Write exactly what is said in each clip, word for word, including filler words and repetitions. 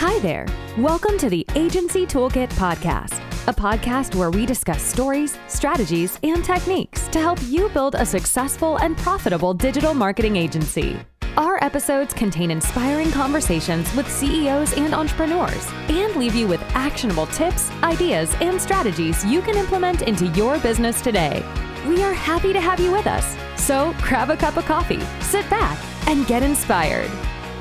Hi there. Welcome to the Agency Toolkit Podcast, a podcast where we discuss stories, strategies, and techniques to help you build a successful and profitable digital marketing agency. Our episodes contain inspiring conversations with C E Os and entrepreneurs and leave you with actionable tips, ideas, and strategies you can implement into your business today. We are happy to have you with us. So grab a cup of coffee, sit back, and get inspired.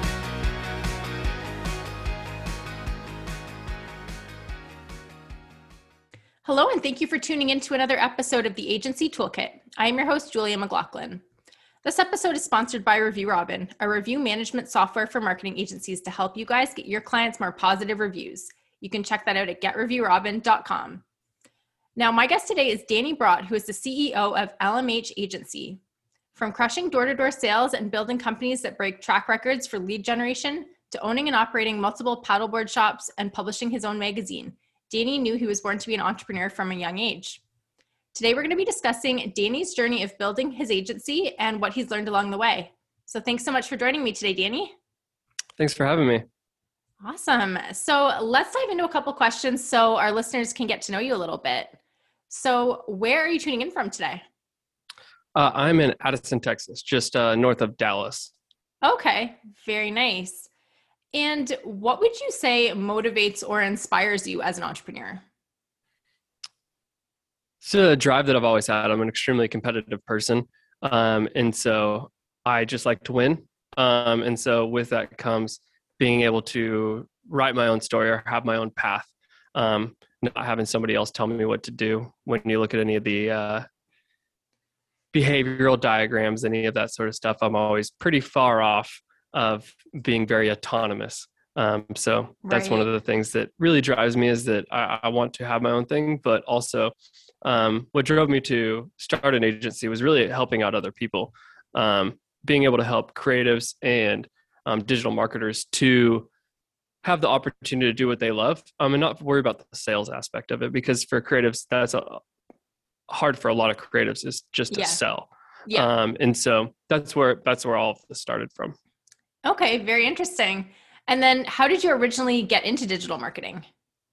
Hello, and thank you for tuning in to another episode of the Agency Toolkit. I am your host, Julia McLaughlin. This episode is sponsored by Review Robin, a review management software for marketing agencies to help you guys get your clients more positive reviews. You can check that out at get review robin dot com. Now, my guest today is Danny Brott, who is the C E O of L M H Agency. From crushing door-to-door sales and building companies that break track records for lead generation, to owning and operating multiple paddleboard shops and publishing his own magazine, Danny knew he was born to be an entrepreneur from a young age. Today, we're going to be discussing Danny's journey of building his agency and what he's learned along the way. So thanks so much for joining me today, Danny. Thanks for having me. Awesome. So let's dive into a couple questions so our listeners can get to know you a little bit. So where are you tuning in from today? Uh, I'm in Addison, Texas, just uh, north of Dallas. Okay, very nice. And what would you say motivates or inspires you as an entrepreneur? It's a drive that I've always had. I'm an extremely competitive person. Um, and so I just like to win. Um, and so with that comes being able to write my own story or have my own path. Um, not having somebody else tell me what to do. When you look at any of the uh, behavioral diagrams, any of that sort of stuff, I'm always pretty far off of being very autonomous. Um, so that's Right. one of the things that really drives me is that I, I want to have my own thing, but also um, what drove me to start an agency was really helping out other people, um, being able to help creatives and um, digital marketers to have the opportunity to do what they love um, and not worry about the sales aspect of it, because for creatives, that's a, hard for a lot of creatives is just to Yeah. sell. Yeah. Um, and so that's where, that's where all of this started from. Okay, very interesting. And then how did you originally get into digital marketing?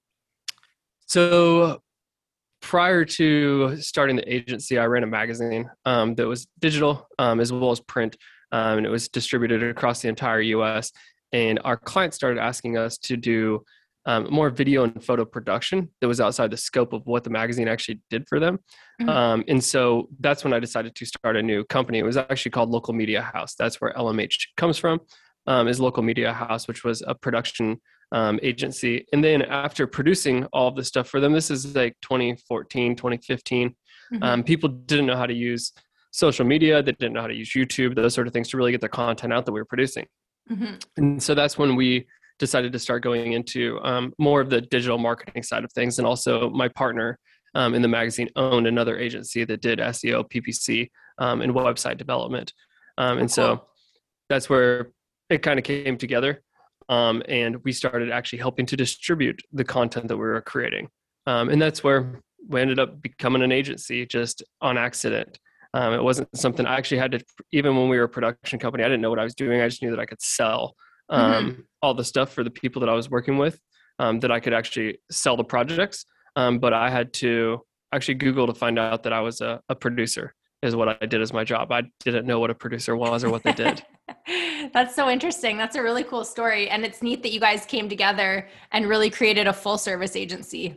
So prior to starting the agency, I ran a magazine um, that was digital um, as well as print, um, and it was distributed across the entire U S. And our clients started asking us to do um, more video and photo production that was outside the scope of what the magazine actually did for them. Mm-hmm. Um, and so that's when I decided to start a new company. It was actually called Local Media House. That's where L M H comes from, um, is Local Media House, which was a production um, agency. And then after producing all of the stuff for them, this is like twenty fourteen, twenty fifteen, Mm-hmm. um, people didn't know how to use social media. They didn't know how to use YouTube, those sort of things to really get the content out that we were producing. Mm-hmm. And so that's when we decided to start going into um, more of the digital marketing side of things. And also my partner um, in the magazine owned another agency that did S E O, P P C, um, and website development. Um, and so that's where it kind of came together. Um, and we started actually helping to distribute the content that we were creating. Um, and that's where we ended up becoming an agency just on accident. Um, it wasn't something I actually had to, even when we were a production company, I didn't know what I was doing. I just knew that I could sell um, Mm-hmm. all the stuff for the people that I was working with, um, that I could actually sell the projects. Um, but I had to actually Google to find out that I was a, a producer is what I did as my job. I didn't know what a producer was or what they did. That's so interesting. That's a really cool story. And it's neat that you guys came together and really created a full service agency.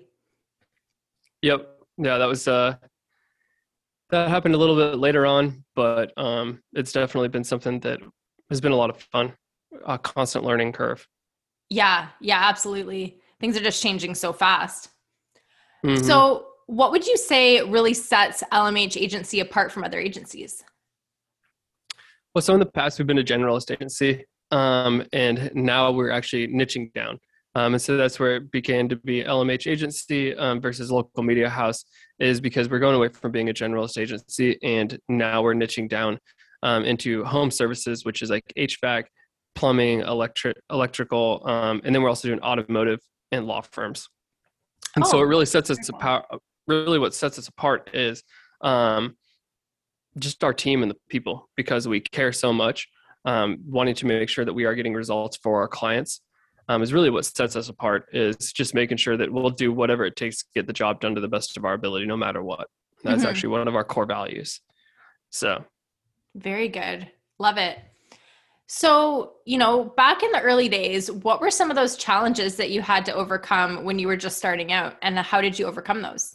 Yep. Yeah, that was, uh, that happened a little bit later on, but um, it's definitely been something that has been a lot of fun, a constant learning curve. Yeah, yeah, absolutely. Things are just changing so fast. Mm-hmm. So what would you say really sets L M H Agency apart from other agencies? Well, so in the past, we've been a generalist agency, um, and now we're actually niching down. Um, and so that's where it began to be L M H Agency um, versus Local Media House, is because we're going away from being a generalist agency, and now we're niching down um, into home services, which is like H V A C, plumbing, electric, electrical, um, and then we're also doing automotive and law firms. And Oh, so it really sets us very cool. apart. Really, what sets us apart is um, just our team and the people, because we care so much, um, wanting to make sure that we are getting results for our clients. um, is really what sets us apart, is just making sure that we'll do whatever it takes to get the job done to the best of our ability, no matter what. That's mm-hmm. actually one of our core values. So. Very good. Love it. So, you know, back in the early days, what were some of those challenges that you had to overcome when you were just starting out, and how did you overcome those?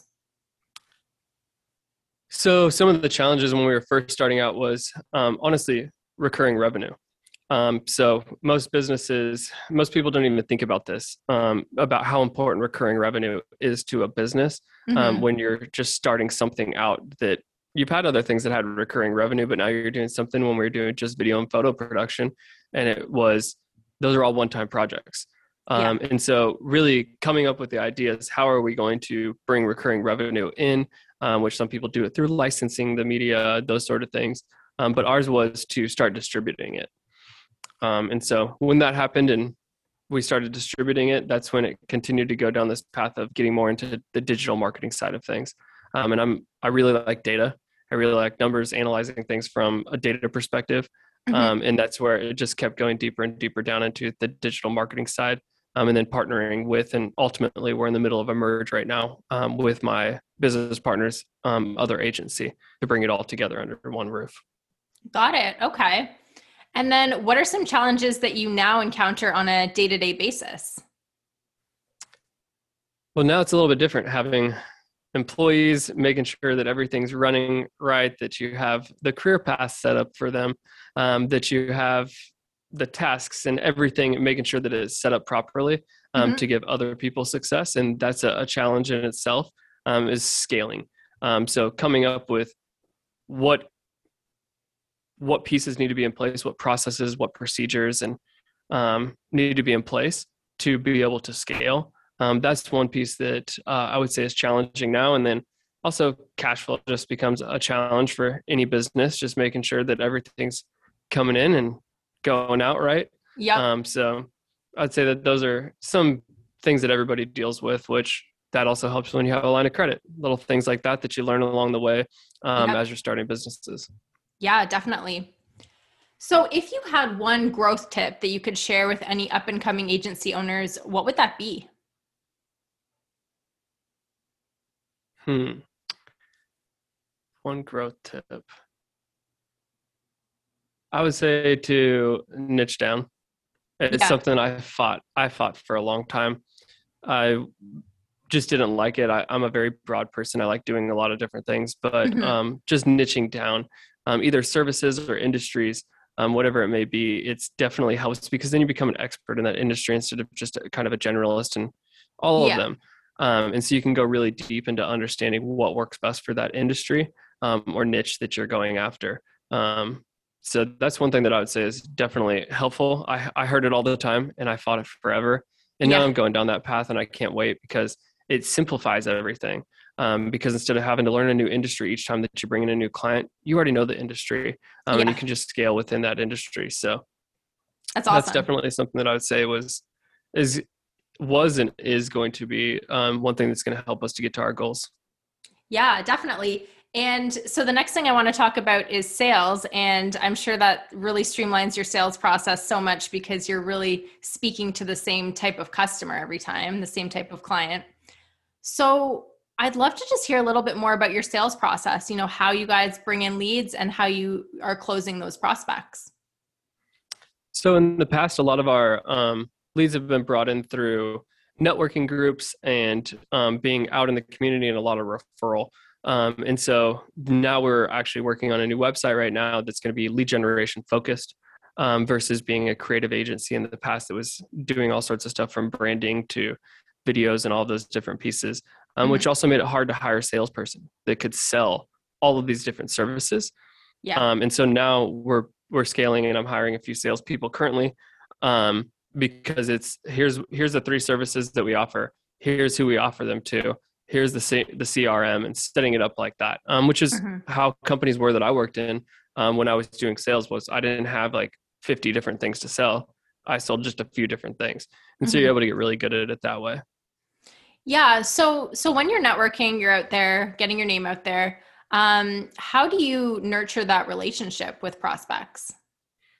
So some of the challenges when we were first starting out was um, honestly recurring revenue. Um, so most businesses, most people don't even think about this, um, about how important recurring revenue is to a business um, mm-hmm. when you're just starting something out. That you've had other things that had recurring revenue, but now you're doing something when we were doing just video and photo production. And it was, those are all one-time projects. Um, yeah. And so really coming up with the ideas, how are we going to bring recurring revenue in, um, which some people do it through licensing the media, those sort of things. Um, but ours was to start distributing it. Um, and so when that happened and we started distributing it, that's when it continued to go down this path of getting more into the digital marketing side of things. Um, and I'm, I really like data. I really like numbers, analyzing things from a data perspective. Mm-hmm. Um, and that's where it just kept going deeper and deeper down into the digital marketing side. Um, and then partnering with, and ultimately we're in the middle of a merge right now um, with my business partners, um, other agency, to bring it all together under one roof. Got it. Okay. And then what are some challenges that you now encounter on a day-to-day basis? Well, now it's a little bit different, having employees, making sure that everything's running right, that you have the career path set up for them, um, that you have the tasks and everything, making sure that it's set up properly um, mm-hmm. to give other people success. And that's a, a challenge in itself, um, is scaling. Um, so coming up with what what pieces need to be in place, what processes, what procedures, and um, need to be in place to be able to scale. Um, that's one piece that uh, I would say is challenging now. And then also cash flow just becomes a challenge for any business, just making sure that everything's coming in and going out right. Yeah. Um, so I'd say that those are some things that everybody deals with, which that also helps when you have a line of credit, little things like that, that you learn along the way um, yep. as you're starting businesses. Yeah, definitely. So if you had one growth tip that you could share with any up and coming agency owners, what would that be? Hmm. One growth tip. I would say to niche down. It's yeah. something I fought. I fought for a long time. I just didn't like it. I, I'm a very broad person. I like doing a lot of different things, but mm-hmm. um, just niching down, um, either services or industries, um, whatever it may be, it's definitely helps, because then you become an expert in that industry instead of just a, kind of a generalist in all yeah. of them. Um, and so you can go really deep into understanding what works best for that industry um, or niche that you're going after. Um, so that's one thing that I would say is definitely helpful. I, I heard it all the time and I fought it forever. And yeah. now I'm going down that path and I can't wait, because it simplifies everything. Um, because instead of having to learn a new industry each time that you bring in a new client, you already know the industry um, yeah. and you can just scale within that industry. So that's awesome. That's definitely something that I would say was, is, was and is going to be um, one thing that's going to help us to get to our goals. Yeah, definitely. And so the next thing I want to talk about is sales. And I'm sure that really streamlines your sales process so much, because you're really speaking to the same type of customer every time, the same type of client. So I'd love to just hear a little bit more about your sales process, you know, how you guys bring in leads and how you are closing those prospects. So in the past, a lot of our um, leads have been brought in through networking groups and um, being out in the community, and a lot of referral. Um, and so now we're actually working on a new website right now that's going to be lead generation focused um, versus being a creative agency in the past that was doing all sorts of stuff from branding to videos and all those different pieces, um, mm-hmm. which also made it hard to hire a salesperson that could sell all of these different services. Yeah. Um, and so now we're we're scaling, and I'm hiring a few salespeople currently um, because it's here's here's the three services that we offer. Here's who we offer them to. Here's the C, the C R M, and setting it up like that, um, which is mm-hmm. how companies were that I worked in um, when I was doing sales. Was I didn't have like fifty different things to sell. I sold just a few different things. And mm-hmm. so you're able to get really good at it that way. Yeah. So, so when you're networking, you're out there getting your name out there. Um, how do you nurture that relationship with prospects?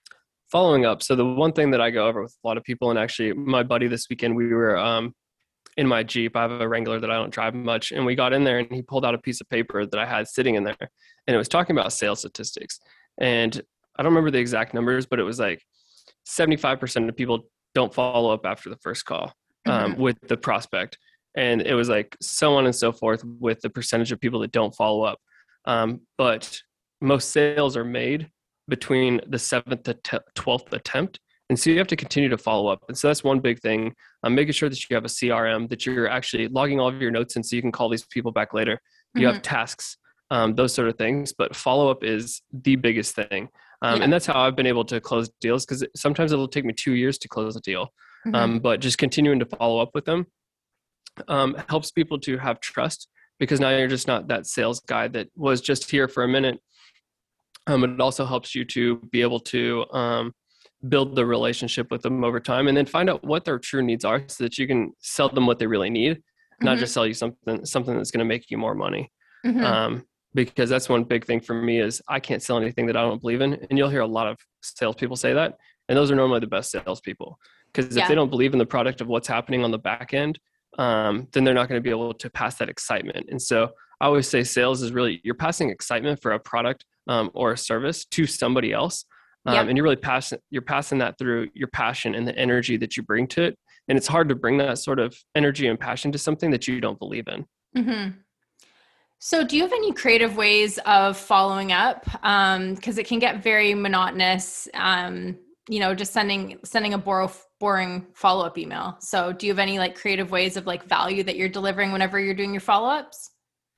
following up. So the one thing that I go over with a lot of people, and actually my buddy this weekend, we were um, in my Jeep. I have a Wrangler that I don't drive much. And we got in there and he pulled out a piece of paper that I had sitting in there, and it was talking about sales statistics. And I don't remember the exact numbers, but it was like seventy-five percent of people don't follow up after the first call um, mm-hmm. with the prospect. And it was like so on and so forth with the percentage of people that don't follow up. Um, but most sales are made between the seventh to twelfth attempt. And so you have to continue to follow up. And so that's one big thing. Um, making sure that you have a C R M, that you're actually logging all of your notes in so you can call these people back later. You mm-hmm. have tasks, um, those sort of things. But follow-up is the biggest thing. Um, yeah. And that's how I've been able to close deals, because sometimes it'll take me two years to close a deal. Mm-hmm. Um, but just continuing to follow up with them um, helps people to have trust, because now you're just not that sales guy that was just here for a minute. Um, it also helps you to be able to um, build the relationship with them over time, and then find out what their true needs are so that you can sell them what they really need, mm-hmm. not just sell you something, something that's going to make you more money. Mm-hmm. Um, because that's one big thing for me is I can't sell anything that I don't believe in. And you'll hear a lot of salespeople say that. And those are normally the best salespeople, because yeah. if they don't believe in the product of what's happening on the back end, um, then they're not going to be able to pass that excitement. And so I always say sales is really, you're passing excitement for a product um, or a service to somebody else. Um, yep. And you're really passing, you're passing that through your passion and the energy that you bring to it. And it's hard to bring that sort of energy and passion to something that you don't believe in. Mm-hmm. So do you have any creative ways of following up? Um, cause it can get very monotonous, um, you know, just sending, sending a bor- boring follow-up email. So do you have any like creative ways of like value that you're delivering whenever you're doing your follow-ups?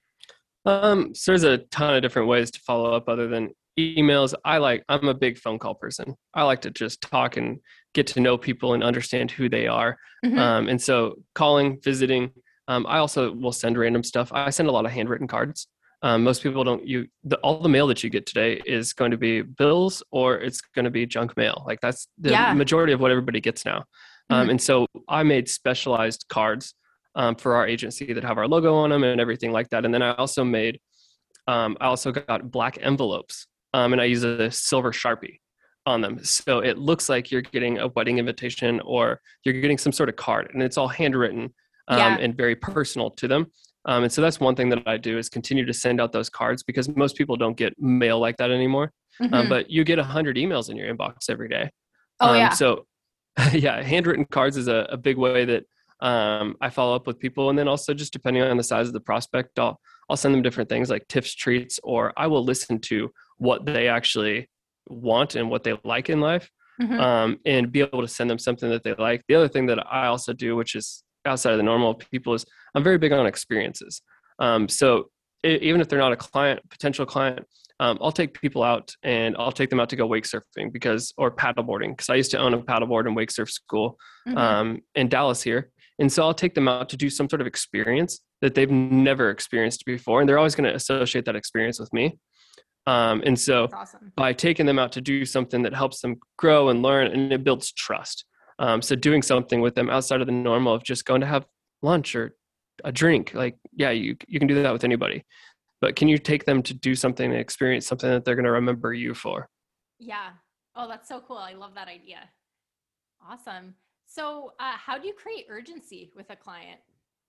Um, so there's a ton of different ways to follow up other than emails. I like, I'm a big phone call person. I like to just talk and get to know people and understand who they are. Mm-hmm. Um, and so calling, visiting, um, I also will send random stuff. I send a lot of handwritten cards. Um, most people don't, you, the, all the mail that you get today is going to be bills or it's going to be junk mail. Like that's the yeah. majority of what everybody gets now. Um, mm-hmm. And so I made specialized cards um, for our agency that have our logo on them and everything like that. And then I also made, um, I also got black envelopes. Um, and I use a silver Sharpie on them. So it looks like you're getting a wedding invitation or you're getting some sort of card, and it's all handwritten um, yeah. and very personal to them. Um, and so that's one thing that I do is continue to send out those cards, because most people don't get mail like that anymore. Mm-hmm. Um, but you get a hundred emails in your inbox every day. Oh um, yeah. So yeah, handwritten cards is a, a big way that um, I follow up with people. And then also just depending on the size of the prospect, I'll, I'll send them different things like tips, treats, or I will listen to what they actually want and what they like in life, mm-hmm. um, and be able to send them something that they like. The other thing that I also do, which is outside of the normal people, is I'm very big on experiences. Um, so it, even if they're not a client, potential client, um, I'll take people out and I'll take them out to go wake surfing because, or paddleboarding, because I used to own a paddleboard and wake surf school mm-hmm. um, in Dallas here. And so I'll take them out to do some sort of experience that they've never experienced before. And they're always going to associate that experience with me. Um, and so awesome. By taking them out to do something that helps them grow and learn, and it builds trust. Um, so doing something with them outside of the normal of just going to have lunch or a drink, like, yeah, you, you can do that with anybody, but can you take them to do something and experience something that they're going to remember you for? Yeah. Oh, that's so cool. I love that idea. Awesome. So, uh, how do you create urgency with a client?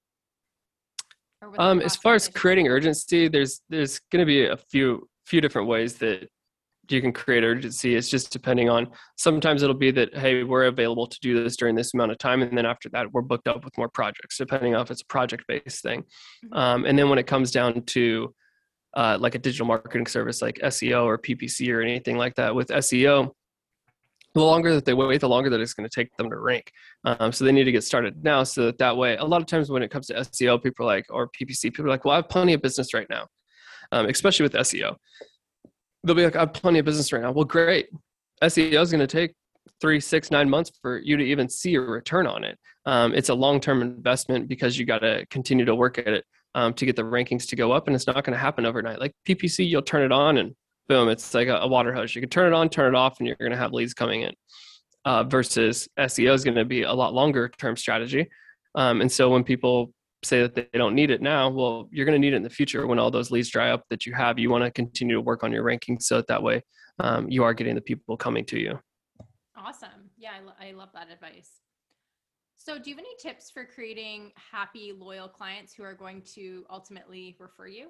Or with um, as far as creating urgency, there's, there's going to be a few, few different ways that you can create urgency. It's just depending on, sometimes it'll be that, hey, we're available to do this during this amount of time. And then after that, we're booked up with more projects, depending on if it's a project-based thing. Mm-hmm. Um, and then when it comes down to uh, like a digital marketing service, like S E O or P P C or anything like that, with S E O, the longer that they wait, the longer that it's going to take them to rank. Um, so they need to get started now, so that that way, a lot of times when it comes to S E O, people are like, or P P C, people are like, well, I have plenty of business right now, um, especially with S E O. They'll be like, I have plenty of business right now. Well, great. S E O is going to take three, six, nine months for you to even see a return on it. Um, it's a long-term investment because you got to continue to work at it um, to get the rankings to go up, and it's not going to happen overnight. Like P P C, you'll turn it on and boom, it's like a, a water hose. You can turn it on, turn it off, and you're going to have leads coming in. Uh, versus S E O is going to be a lot longer term strategy. Um, and so when people say that they don't need it now, well, you're going to need it in the future when all those leads dry up that you have. You want to continue to work on your rankings so that, that way um, you are getting the people coming to you. Awesome. Yeah, I, lo- I love that advice. So do you have any tips for creating happy, loyal clients who are going to ultimately refer you?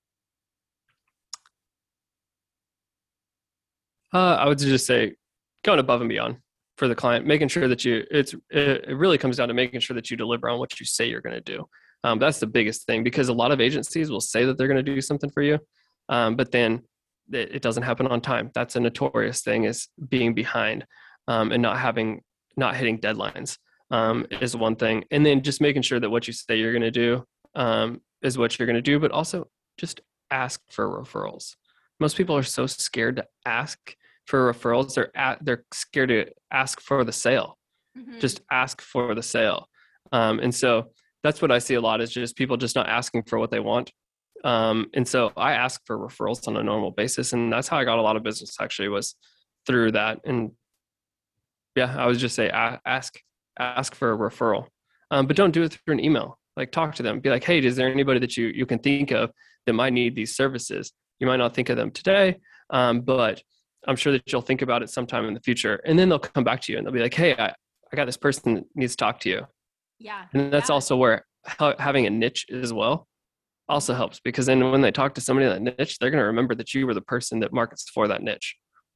Uh, I would just say going above and beyond for the client, making sure that you, it's, it, it really comes down to making sure that you deliver on what you say you're going to do. Um, that's the biggest thing, because a lot of agencies will say that they're going to do something for you, um, but then it, it doesn't happen on time. That's a notorious thing, is being behind, um, and not having, not hitting deadlines, um, is one thing. And then just making sure that what you say you're going to do, um, is what you're going to do, but also just ask for referrals. Most people are so scared to ask for referrals. They're at, they're scared to ask for the sale. Mm-hmm. Just ask for the sale. Um, and so that's what I see a lot, is just people just not asking for what they want. Um, and so I ask for referrals on a normal basis. And that's how I got a lot of business, actually, was through that. And yeah, I would just say, ask, ask for a referral, um, but don't do it through an email. Like, talk to them, be like, hey, is there anybody that you, you can think of that might need these services? You might not think of them today, um, but I'm sure that you'll think about it sometime in the future. And then they'll come back to you and they'll be like, hey, I, I got this person that needs to talk to you. Yeah. And that's yeah. also where ha- having a niche as well also helps, because then when they talk to somebody in that niche, they're going to remember that you were the person that markets for that niche.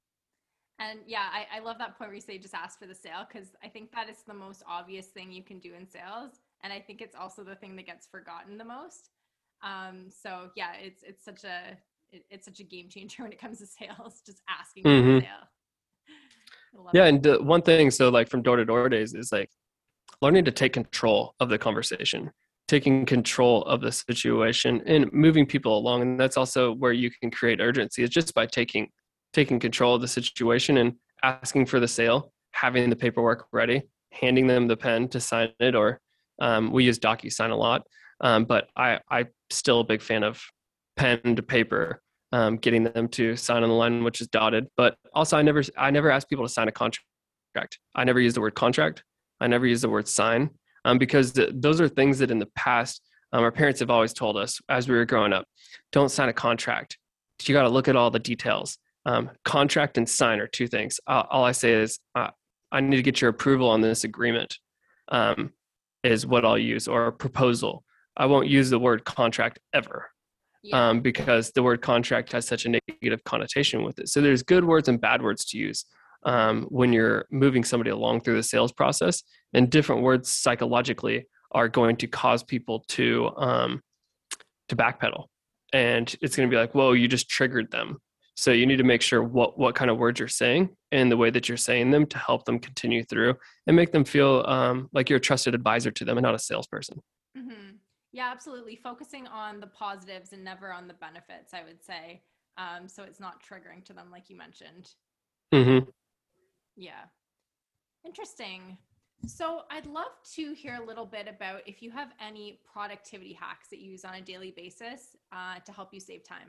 And yeah, I, I love that point where you say just ask for the sale, because I think that is the most obvious thing you can do in sales. And I think it's also the thing that gets forgotten the most. Um, so yeah, it's it's such a it, it's such a game changer when it comes to sales, just asking Mm-hmm. for the sale. Yeah, and the one thing, so like from door to door days, is like learning to take control of the conversation, taking control of the situation, and moving people along. And that's also where you can create urgency, is just by taking taking control of the situation and asking for the sale, having the paperwork ready, handing them the pen to sign it, or um, we use DocuSign a lot, um, but I I'm still a big fan of pen to paper. Um, getting them to sign on the line, which is dotted. But also, I never, I never ask people to sign a contract. I never use the word contract. I never use the word sign, um, because th- those are things that in the past, um, our parents have always told us as we were growing up, don't sign a contract. You got to look at all the details. Um, contract and sign are two things. Uh, all I say is, uh, I need to get your approval on this agreement, um, is what I'll use, or a proposal. I won't use the word contract ever. Yeah. Um, because the word contract has such a negative connotation with it. So there's good words and bad words to use um, when you're moving somebody along through the sales process. And different words psychologically are going to cause people to um, to backpedal. And it's going to be like, whoa, you just triggered them. So you need to make sure what what kind of words you're saying and the way that you're saying them to help them continue through and make them feel um, like you're a trusted advisor to them and not a salesperson. Mm-hmm. Yeah, absolutely. Focusing on the positives and never on the benefits, I would say. Um, so it's not triggering to them, like you mentioned. Mm-hmm. Yeah. Interesting. So I'd love to hear a little bit about if you have any productivity hacks that you use on a daily basis uh, to help you save time.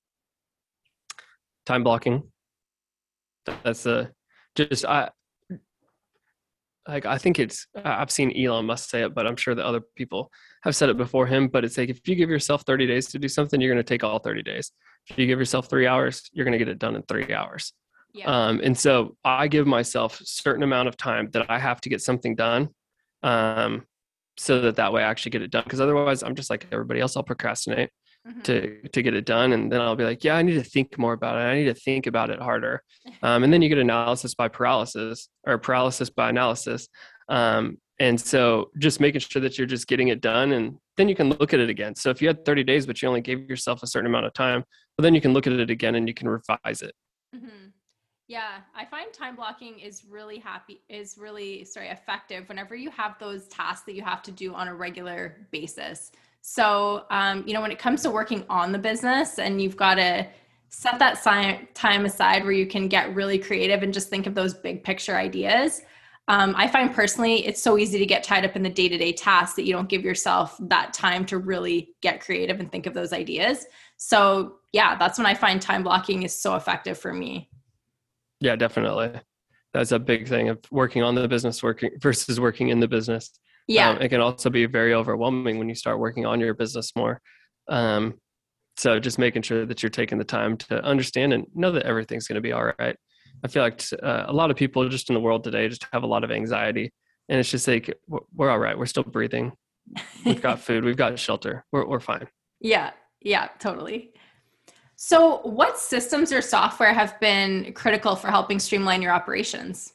Time blocking. That's a, just, I, like, I think it's, I've seen Elon Musk say it, but I'm sure that other people have said it before him, but it's like, if you give yourself thirty days to do something, you're going to take all thirty days. If you give yourself three hours, you're going to get it done in three hours. Yeah. Um, and so I give myself a certain amount of time that I have to get something done, um, so that that way I actually get it done. Because otherwise I'm just like everybody else, I'll procrastinate mm-hmm. to, to get it done. And then I'll be like, yeah, I need to think more about it. I need to think about it harder. Um, and then you get analysis by paralysis or paralysis by analysis. Um, and so just making sure that you're just getting it done, and then you can look at it again. So if you had thirty days, but you only gave yourself a certain amount of time, well, then you can look at it again and you can revise it. Mm-hmm. Yeah, I find time blocking is really happy, is really, sorry, effective whenever you have those tasks that you have to do on a regular basis. So, um, you know, when it comes to working on the business, and you've got to set that time aside where you can get really creative and just think of those big picture ideas. Um, I find personally, it's so easy to get tied up in the day-to-day tasks that you don't give yourself that time to really get creative and think of those ideas. So yeah, that's when I find time blocking is so effective for me. Yeah, definitely. That's a big thing of working on the business working versus working in the business. Yeah. Um, it can also be very overwhelming when you start working on your business more. Um, so just making sure that you're taking the time to understand and know that everything's going to be all right. I feel like uh, a lot of people just in the world today just have a lot of anxiety, and it's just like, we're, we're all right. We're still breathing. We've got food. We've got shelter. We're we're fine. Yeah. Yeah, totally. So what systems or software have been critical for helping streamline your operations?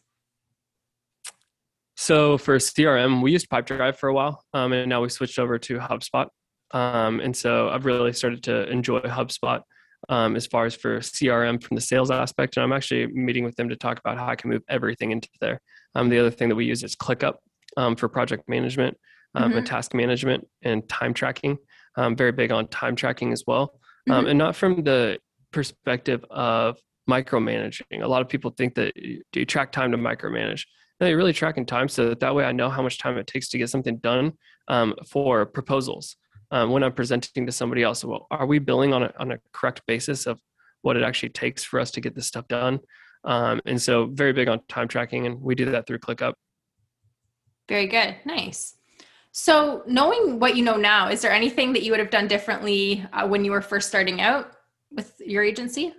So for C R M, we used Pipedrive for a while, um, and now we switched over to HubSpot. Um, and so I've really started to enjoy HubSpot um, as far as for C R M from the sales aspect. And I'm actually meeting with them to talk about how I can move everything into there. Um, the other thing that we use is ClickUp um, for project management um, mm-hmm. and task management and time tracking. Um, very big on time tracking as well. Um, mm-hmm. And not from the perspective of micromanaging. A lot of people think that do you track time to micromanage? No, you're really tracking time so that that way I know how much time it takes to get something done um, for proposals. Um, when I'm presenting to somebody else, well, are we billing on a, on a correct basis of what it actually takes for us to get this stuff done? Um, and so very big on time tracking, and we do that through ClickUp. Very good. Nice. So knowing what you know now, is there anything that you would have done differently uh, when you were first starting out with your agency?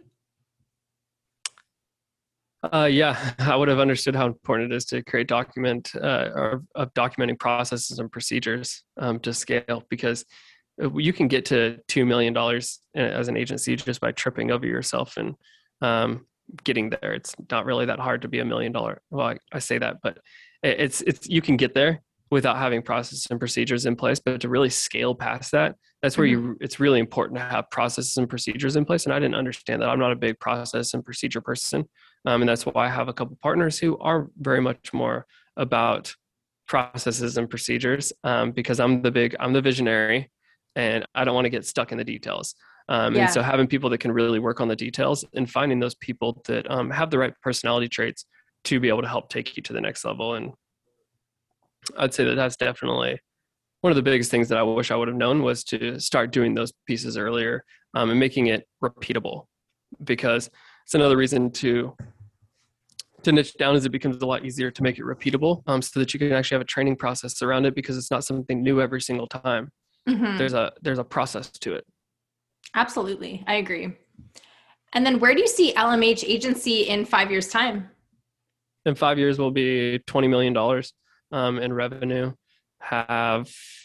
Uh, yeah, I would have understood how important it is to create document uh, or of documenting processes and procedures um, to scale, because you can get to two million dollars as an agency just by tripping over yourself and um, getting there. It's not really that hard to be a million dollar. Well, I, I say that, but it's, it's, you can get there without having processes and procedures in place, but to really scale past that, that's where mm-hmm. you, it's really important to have processes and procedures in place. And I didn't understand that. I'm not a big process and procedure person. Um, and that's why I have a couple partners who are very much more about processes and procedures um, because I'm the big, I'm the visionary and I don't want to get stuck in the details. Um, yeah. And so having people that can really work on the details and finding those people that um, have the right personality traits to be able to help take you to the next level. And I'd say that that's definitely one of the biggest things that I wish I would have known was to start doing those pieces earlier um, and making it repeatable, because it's another reason to to niche down is it becomes a lot easier to make it repeatable um, so that you can actually have a training process around it, because it's not something new every single time. Mm-hmm. There's a there's a process to it. Absolutely. I agree. And then where do you see L M H Agency in five years' time? In five years, we'll be twenty million dollars um, in revenue, have,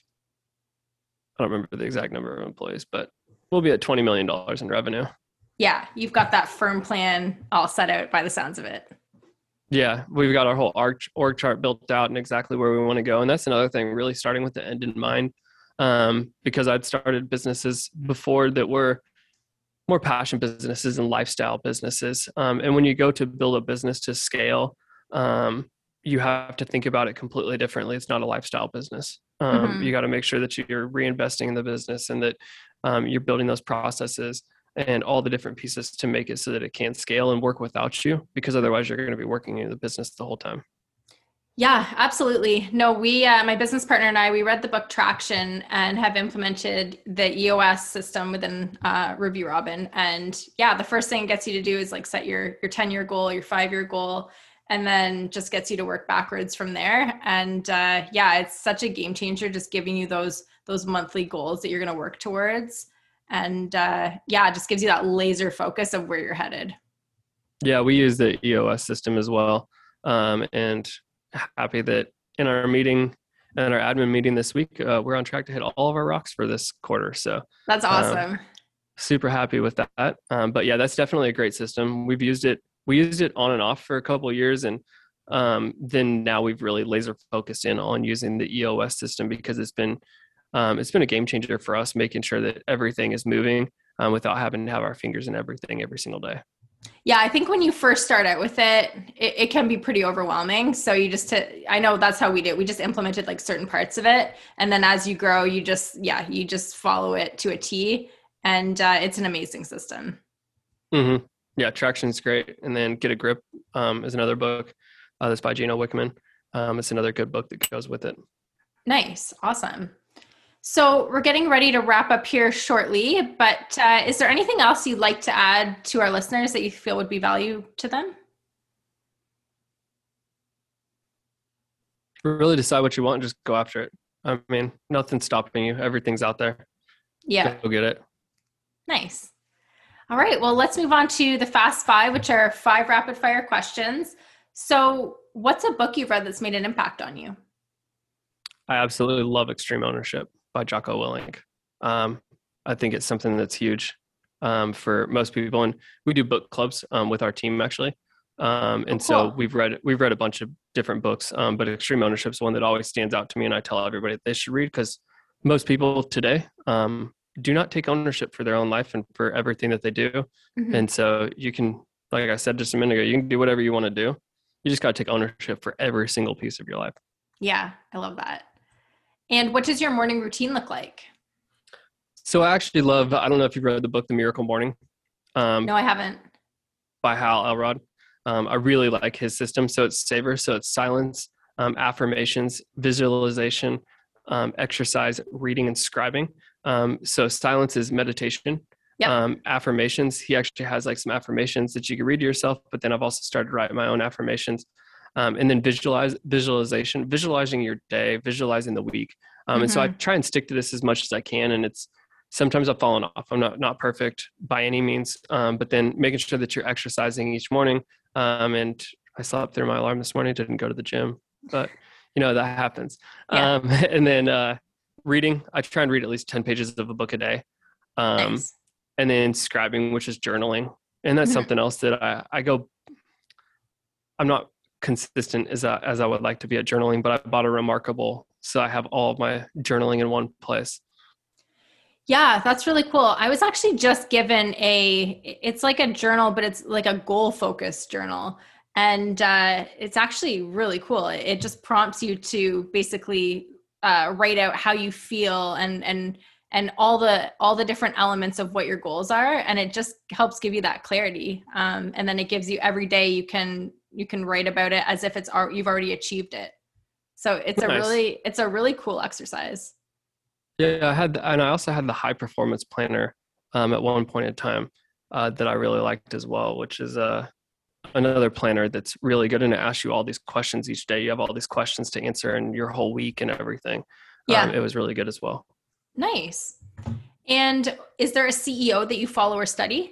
I don't remember the exact number of employees, but we'll be at twenty million dollars in revenue. Yeah, you've got that firm plan all set out by the sounds of it. Yeah, we've got our whole org, org chart built out and exactly where we want to go. And that's another thing, really starting with the end in mind, um, because I'd started businesses before that were more passion businesses and lifestyle businesses. Um, and when you go to build a business to scale, um, you have to think about it completely differently. It's not a lifestyle business. Um, mm-hmm. You got to make sure that you're reinvesting in the business and that um, you're building those processes and all the different pieces to make it so that it can scale and work without you, because otherwise you're going to be working in the business the whole time. Yeah, absolutely. No, we, uh, my business partner and I, we read the book Traction and have implemented the E O S system within uh, Review Robin. And yeah, the first thing it gets you to do is like set your, your ten year goal, your five year goal, and then just gets you to work backwards from there. And uh, yeah, it's such a game changer, just giving you those, those monthly goals that you're going to work towards. And uh, yeah, it just gives you that laser focus of where you're headed. Yeah, we use the E O S system as well. Um, and happy that in our meeting and our admin meeting this week, uh, we're on track to hit all of our rocks for this quarter. So that's awesome. Um, super happy with that. Um, but yeah, that's definitely a great system. We've used it. We used it on and off for a couple of years. And um, then now we've really laser focused in on using the E O S system, because it's been, um, it's been a game changer for us, making sure that everything is moving um, without having to have our fingers in everything every single day. Yeah, I think when you first start out with it, it, it can be pretty overwhelming. So you just, to, I know that's how we did. We just implemented like certain parts of it. And then as you grow, you just, yeah, you just follow it to a T, and uh, it's an amazing system. Mm-hmm. Yeah, Traction's great. And then Get a Grip um, is another book uh, that's by Gino Wickman. Um, it's another good book that goes with it. Nice. Awesome. So we're getting ready to wrap up here shortly, but uh, is there anything else you'd like to add to our listeners that you feel would be value to them? Really decide what you want and just go after it. I mean, nothing's stopping you. Everything's out there. Yeah. Go get it. Nice. All right, well, let's move on to the Fast Five, which are five rapid fire questions. So what's a book you've read that's made an impact on you? I absolutely love Extreme Ownership by Jocko Willink. Um, I think it's something that's huge um, for most people. And we do book clubs um, with our team, actually. Um, and oh, cool. so we've read we've read a bunch of different books, um, but Extreme Ownership is one that always stands out to me. And I tell everybody that they should read, because most people today um, do not take ownership for their own life and for everything that they do. Mm-hmm. And so you can, like I said just a minute ago, you can do whatever you want to do. You just got to take ownership for every single piece of your life. Yeah, I love that. And what does your morning routine look like? So I actually love, I don't know if you've read the book, The Miracle Morning. Um, no, I haven't. By Hal Elrod. Um, I really like his system. So it's SAVER. So it's silence, um, affirmations, visualization, um, exercise, reading, and scribing. Um, so silence is meditation. Yep. Um, affirmations, he actually has like some affirmations that you can read to yourself, but then I've also started writing my own affirmations. Um, and then visualize visualization, visualizing your day, visualizing the week. Um, mm-hmm. And so I try and stick to this as much as I can. And it's, sometimes I've fallen off. I'm not, not perfect by any means. Um, but then making sure that you're exercising each morning. Um, and I slept through my alarm this morning, didn't go to the gym, but you know, that happens. Yeah. Um, and then, uh, reading, I try and read at least ten pages of a book a day. Um, nice. And then scribing, which is journaling. And that's mm-hmm. something else that I, I go, I'm not consistent as I, as I would like to be at journaling, but I bought a Remarkable. So I have all of my journaling in one place. Yeah, that's really cool. I was actually just given a, it's like a journal, but it's like a goal focused journal. And uh, it's actually really cool. It just prompts you to basically uh, write out how you feel and, and, and all the, all the different elements of what your goals are. And it just helps give you that clarity. Um, and then it gives you every day you can, you can write about it as if it's, you've already achieved it. So it's nice. a really, it's a really cool exercise. Yeah, I had, and I also had the High Performance Planner um, at one point in time uh, that I really liked as well, which is uh, another planner that's really good, and it asks you all these questions each day. You have all these questions to answer in your whole week and everything. Yeah, um, it was really good as well. Nice. And is there a C E O that you follow or study?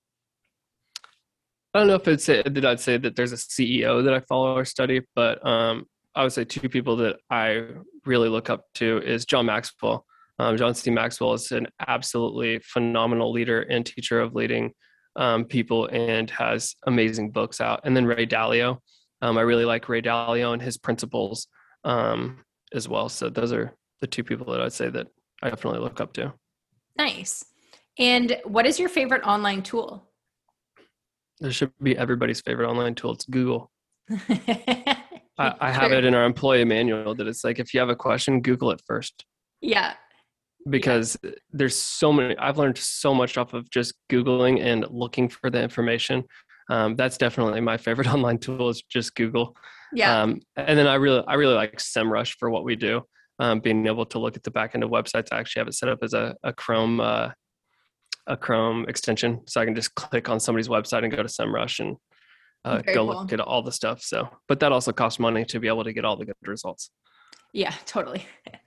I don't know if it's that I'd say that there's a C E O that I follow or study, but um, I would say two people that I really look up to is John Maxwell. Um, John C. Maxwell is an absolutely phenomenal leader and teacher of leading um, people and has amazing books out. And then Ray Dalio. Um, I really like Ray Dalio and his principles um, as well. So those are the two people that I'd say that I definitely look up to. Nice. And what is your favorite online tool? There should be everybody's favorite online tool. It's Google. I, I have it in our employee manual that it's like, if you have a question, Google it first. Yeah. Because yeah. there's so many, I've learned so much off of just Googling and looking for the information. Um, that's definitely my favorite online tool is just Google. Yeah. Um, and then I really, I really like SEMrush for what we do. Um, being able to look at the back end of websites. I actually have it set up as a, a Chrome, uh, a Chrome extension. So I can just click on somebody's website and go to SEMrush and uh, go cool. look at all the stuff. So, but that also costs money to be able to get all the good results. Yeah, totally.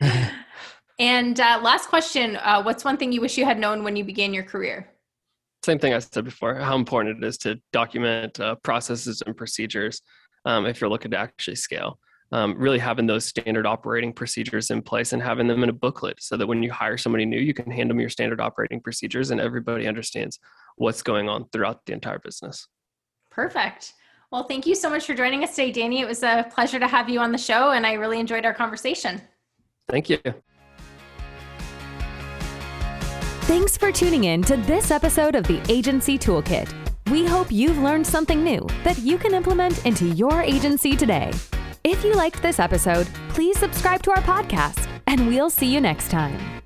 And uh, last question, uh, what's one thing you wish you had known when you began your career? Same thing I said before, how important it is to document uh, processes and procedures um, if you're looking to actually scale. Um, really having those standard operating procedures in place and having them in a booklet so that when you hire somebody new, you can hand them your standard operating procedures and everybody understands what's going on throughout the entire business. Perfect. Well, thank you so much for joining us today, Danny. It was a pleasure to have you on the show, and I really enjoyed our conversation. Thank you. Thanks for tuning in to this episode of the Agency Toolkit. We hope you've learned something new that you can implement into your agency today. If you liked this episode, please subscribe to our podcast, and we'll see you next time.